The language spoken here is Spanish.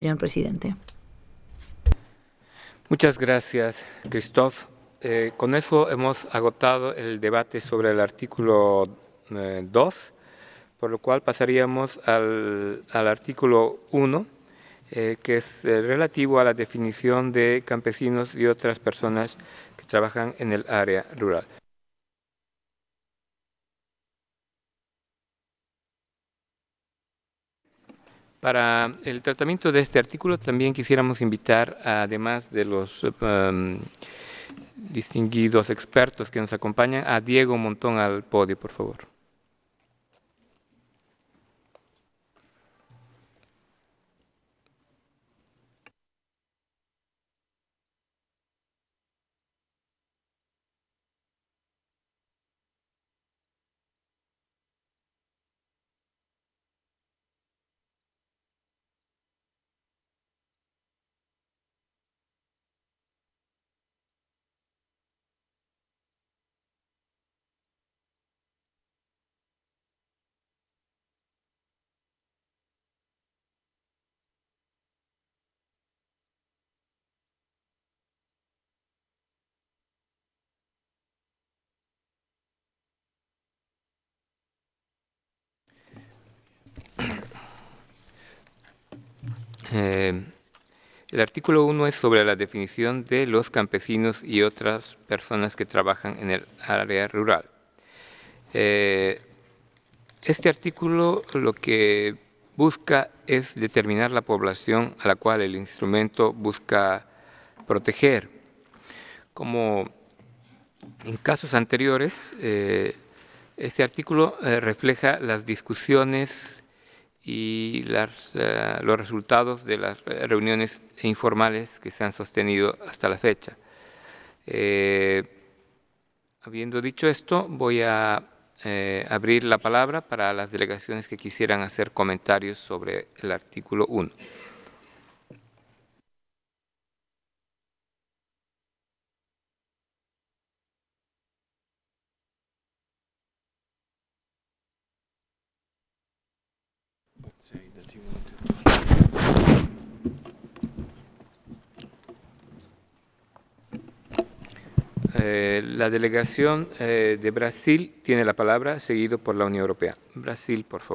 señor presidente. Muchas gracias, Christophe. Con eso hemos agotado el debate sobre el artículo 2, por lo cual pasaríamos al artículo 1, que es relativo a la definición de campesinos y otras personas que trabajan en el área rural. Para el tratamiento de este artículo también quisiéramos invitar, además de los distinguidos expertos que nos acompañan, a Diego Montón al podio, por favor. El artículo 1 es sobre la definición de los campesinos y otras personas que trabajan en el área rural. Este artículo lo que busca es determinar la población a la cual el instrumento busca proteger. Como en casos anteriores, este artículo refleja las discusiones y los resultados de las reuniones informales que se han sostenido hasta la fecha. Habiendo dicho esto, voy a abrir la palabra para las delegaciones que quisieran hacer comentarios sobre el artículo 1. La delegación de Brasil tiene la palabra, seguido por la Unión Europea. Brasil, por favor.